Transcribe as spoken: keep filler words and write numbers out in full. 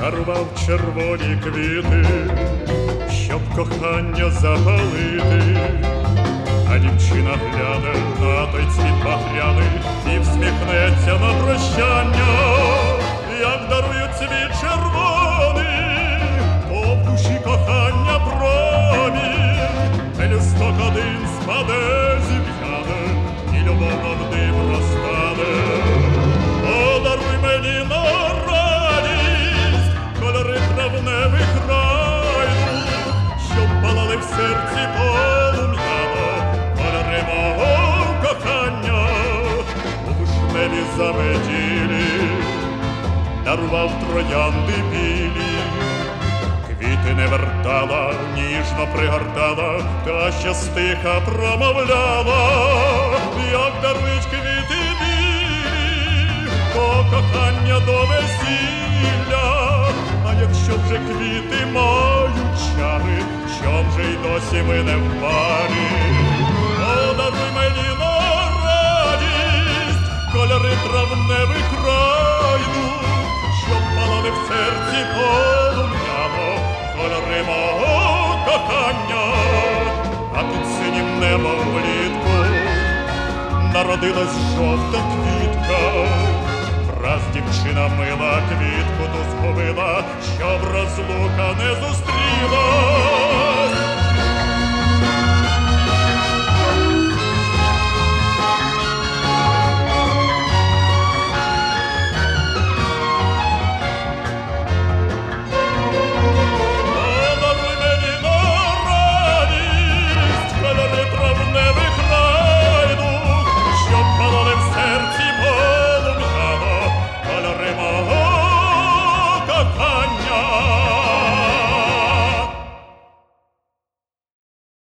дарував червоні квіти, щоб кохання запалити, а дівчина гляне на той цвіт багряний і всміхнеться на прощання, як дарує цвіт червоний, то в душі кохання промінь, пелюсток один спаде, зів'яне, і любов в дим розтане. Подаруй мені на радість кольори травневих райду, щоб палали в серці полум'яно кольори мого кохання. У вишневі заметілі дарував троянди білі, квіти не вертала, ніжно пригортала, та ще стиха промовляла, як дарують квіти білі, то кохання до весілля. А якщо вже квіти мають чари, що вже й досі ми не в парі, подаруй мені на радість кольори травневих райду, щоб палали в серці полум'яно кольори мого кохання. А під синім небом влітку народилась жовта квітка, враз дівчина мила квітку ту згубила, щоб розлука не зустріла.